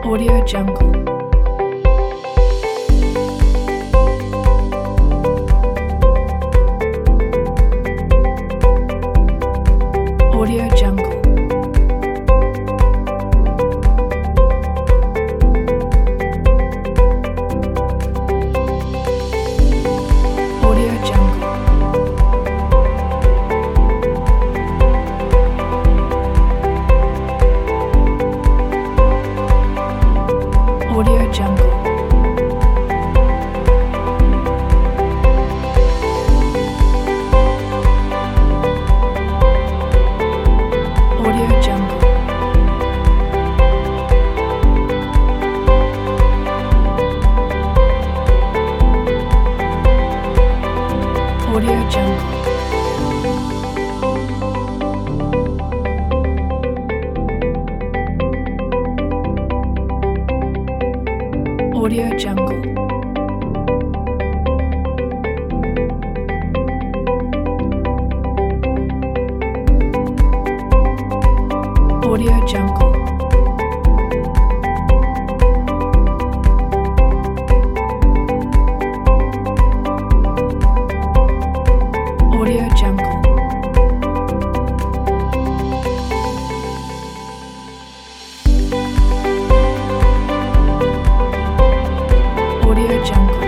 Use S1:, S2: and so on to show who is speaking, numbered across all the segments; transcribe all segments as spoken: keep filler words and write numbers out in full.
S1: Audio Jungle. Audio Jungle. Audio Jungle. Audio Jungle. Audio Jungle. Audio Jungle. Audio Jungle. Audio Jungle. Audio Jungle. Audio Jungle.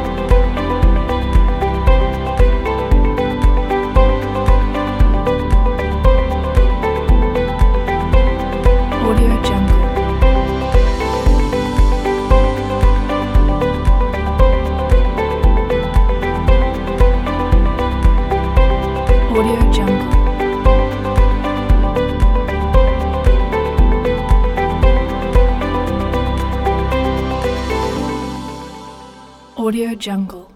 S1: Audio Jungle. Audio Jungle. Audio Jungle.